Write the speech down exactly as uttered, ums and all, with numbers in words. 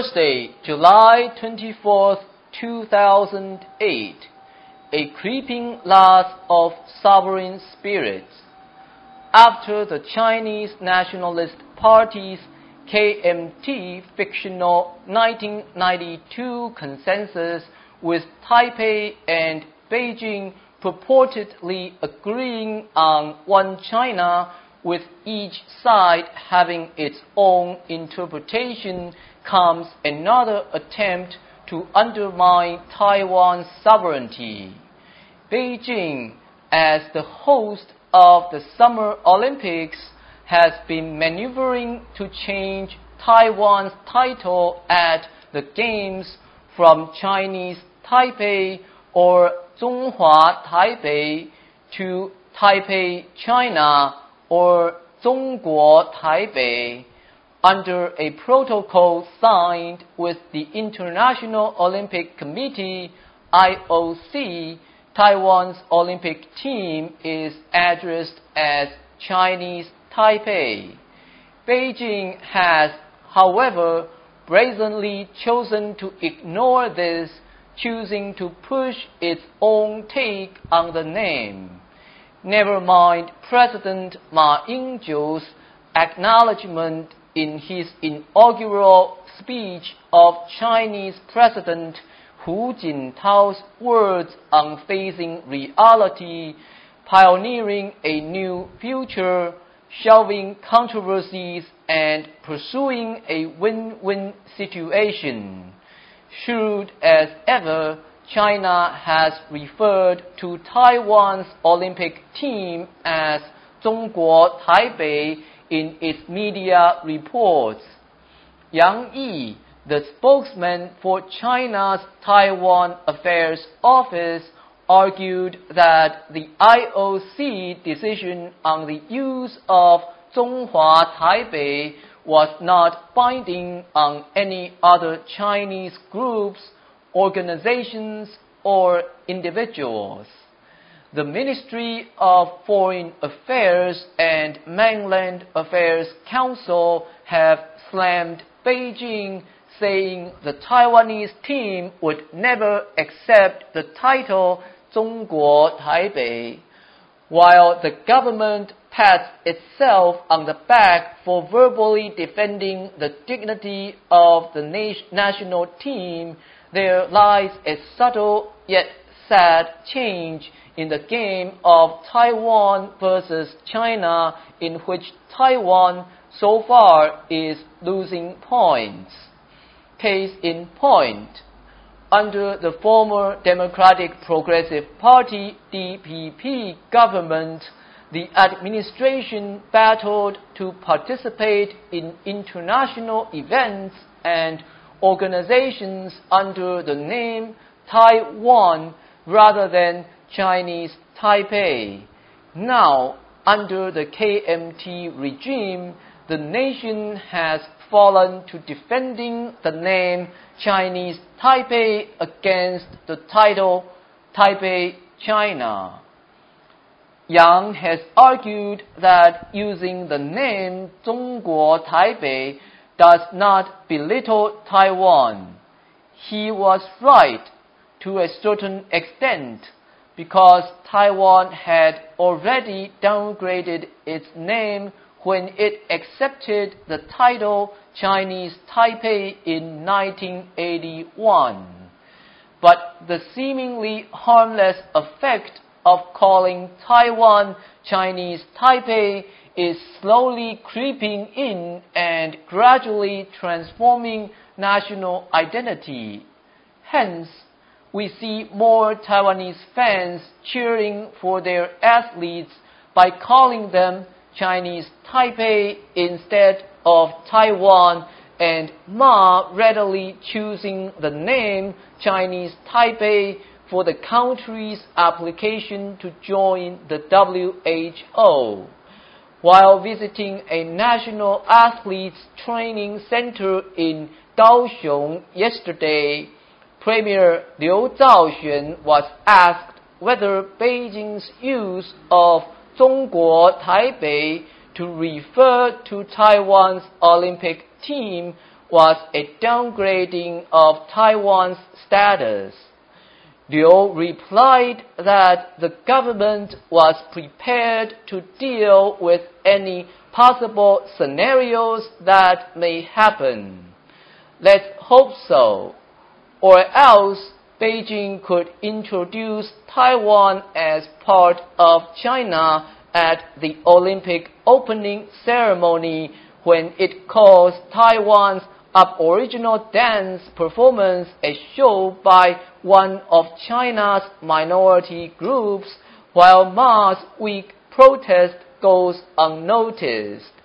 Thursday, July twenty-fourth, two thousand eight, a creeping loss of sovereign spirits. After the Chinese Nationalist Party's K M T fictional nineteen ninety-two consensus with Taipei and Beijing purportedly agreeing on one China, with each side having its own interpretation, comes another attempt to undermine Taiwan's sovereignty. Beijing, as the host of the Summer Olympics, has been maneuvering to change Taiwan's title at the Games from Chinese Taipei or Zhonghua Taipei to Taipei, China, or Zhongguo Taipei, under a protocol signed with the International Olympic Committee, I O C. Taiwan's Olympic team is addressed as Chinese Taipei. Beijing has, however, brazenly chosen to ignore this, choosing to push its own take on the name. Never mind President Ma Ying-jeou's acknowledgement in his inaugural speech of Chinese President Hu Jintao's words on facing reality, pioneering a new future, shelving controversies, and pursuing a win-win situation. Shrewd as ever, China has referred to Taiwan's Olympic team as Zhongguo Taipei in its media reports. Yang Yi, the spokesman for China's Taiwan Affairs Office, argued that the I O C decision on the use of Zhonghua Taipei was not binding on any other Chinese groups, organizations, or individuals. The Ministry of Foreign Affairs and Mainland Affairs Council have slammed Beijing, saying the Taiwanese team would never accept the title Zhongguo Taipei, while the government pats itself on the back for verbally defending the dignity of the national team. There lies a subtle yet sad change in the game of Taiwan versus China, in which Taiwan so far is losing points. Case in point, under the former Democratic Progressive Party D P P government, the administration battled to participate in international events and organizations under the name Taiwan rather than Chinese Taipei. Now, under the K M T regime, the nation has fallen to defending the name Chinese Taipei against the title Taipei, China. Yang has argued that using the name Zhongguo Taipei does not belittle Taiwan. He was right to a certain extent, because Taiwan had already downgraded its name when it accepted the title Chinese Taipei in nineteen eighty-one. But the seemingly harmless effect of calling Taiwan Chinese Taipei is slowly creeping in and gradually transforming national identity. Hence, we see more Taiwanese fans cheering for their athletes by calling them Chinese Taipei instead of Taiwan, and Ma readily choosing the name Chinese Taipei for the country's application to join the W H O. While visiting a national athletes training center in Kaohsiung yesterday, Premier Liu Zhaoxuan was asked whether Beijing's use of Zhongguo Taipei to refer to Taiwan's Olympic team was a downgrading of Taiwan's status. Liu replied that the government was prepared to deal with any possible scenarios that may happen. Let's hope so, or else Beijing could introduce Taiwan as part of China at the Olympic opening ceremony when it calls Taiwan's Aboriginal dance performance a show by one of China's minority groups, while Ma's weak protest goes unnoticed.